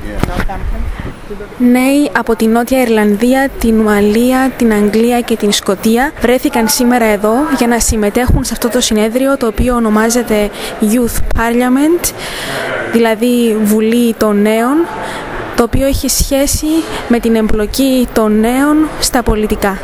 Νέοι από την Νότια Ιρλανδία, την Ουαλία, την Αγγλία και την Σκωτία βρέθηκαν σήμερα εδώ για να συμμετέχουν σε αυτό το συνέδριο, το οποίο ονομάζεται Youth Parliament, δηλαδή Βουλή των Νέων, το οποίο έχει σχέση με την εμπλοκή των νέων στα πολιτικά.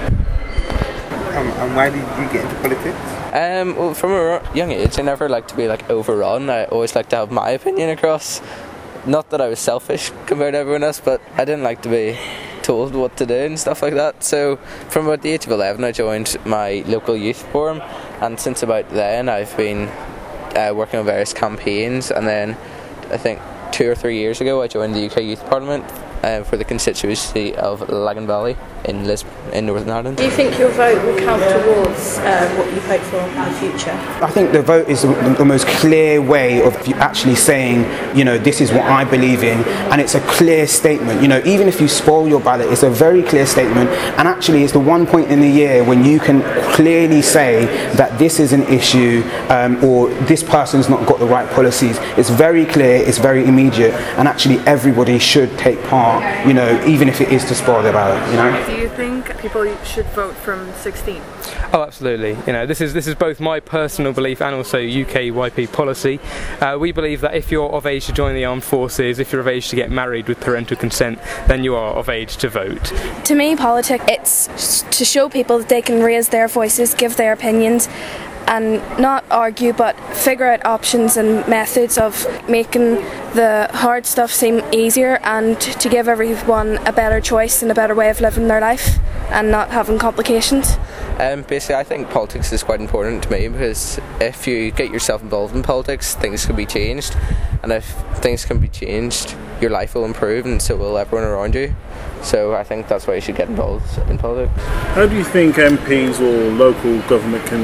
Why did you get into politics? Well, from a young age, I never liked to be overrun. I always liked to have my opinion across. Not that I was selfish compared to everyone else, but I didn't like to be told what to do and stuff like that. So from about the age of 11, I joined my local youth forum, and since about then, I've been working on various campaigns. And then I think 2 or 3 years ago, I joined the UK Youth Parliament for the constituency of Lagan Valley in Lisbon, in Northern Ireland. Do you think your vote will count towards what you vote for in the future? I think the vote is the most clear way of actually saying, this is what I believe in, and it's a clear statement. Even if you spoil your ballot, it's a very clear statement, and actually it's the one point in the year when you can clearly say that this is an issue, or this person's not got the right policies. It's very clear, it's very immediate, and actually everybody should take part, even if it is to spoil their ballot, Do you think people should vote from 16? Oh, absolutely. This is both my personal belief and also UK YP policy. We believe that if you're of age to join the armed forces, if you're of age to get married with parental consent, then you are of age to vote. To me, politics, it's to show people that they can raise their voices, give their opinions, and not argue, but figure out options and methods of making the hard stuff seem easier, and to give everyone a better choice and a better way of living their life and not having complications. Basically, I think politics is quite important to me, because if you get yourself involved in politics, things can be changed, and if things can be changed, your life will improve, and so will everyone around you. So I think that's why you should get involved in politics. How do you think MPs or local government can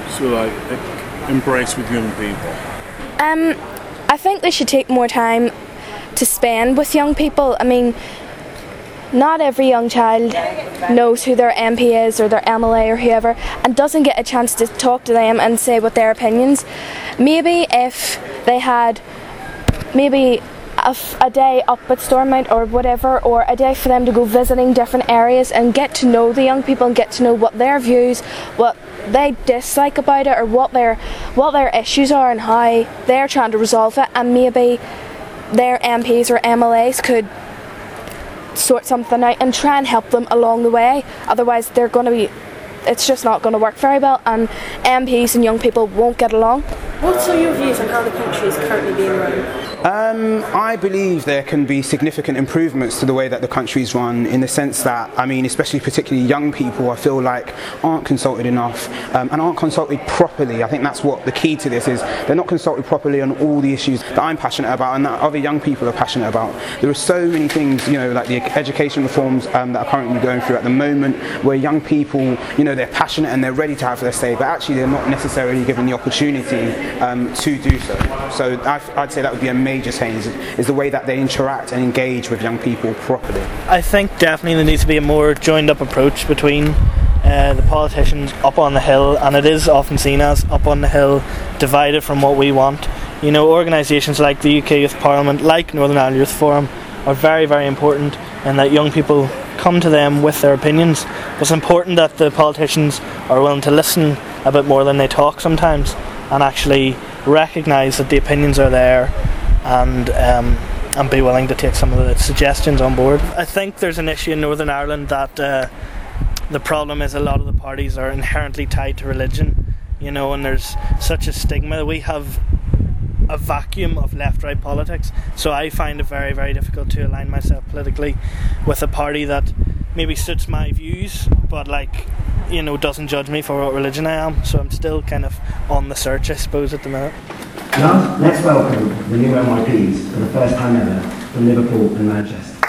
embrace with young people? I think they should take more time to spend with young people. I mean, not every young child knows who their MP is or their MLA or whoever, and doesn't get a chance to talk to them and say what their opinions. Maybe if they had a day up at Stormont or whatever, or a day for them to go visiting different areas and get to know the young people and get to know what their views, what they dislike about it, or what their issues are and how they're trying to resolve it, and maybe their MPs or MLAs could sort something out and try and help them along the way. Otherwise it's just not going to work very well, and MPs and young people won't get along. What are your views on how the country is currently being run? I believe there can be significant improvements to the way that the country is run, in the sense that, especially particularly young people, I feel like aren't consulted enough, and aren't consulted properly. I think that's what the key to this is. They're not consulted properly on all the issues that I'm passionate about and that other young people are passionate about. There are so many things, like the education reforms that are currently going through at the moment, where young people, they're passionate and they're ready to have their say, but actually they're not necessarily given the opportunity to do so. So I'd say that would be a major change, is the way that they interact and engage with young people properly. I think definitely there needs to be a more joined up approach between the politicians up on the hill, and it is often seen as up on the hill, divided from what we want. Organisations like the UK Youth Parliament, like Northern Ireland Youth Forum, are very, very important, and that young people come to them with their opinions. But it's important that the politicians are willing to listen a bit more than they talk sometimes, and actually recognise that the opinions are there, and be willing to take some of the suggestions on board. I think there's an issue in Northern Ireland that the problem is a lot of the parties are inherently tied to religion, and there's such a stigma. We have a vacuum of left-right politics, so I find it very, very difficult to align myself politically with a party that maybe suits my views, but doesn't judge me for what religion I am. So I'm still kind of on the search, I suppose, at the minute. Now, let's welcome the new MIPs for the first time ever from Liverpool and Manchester.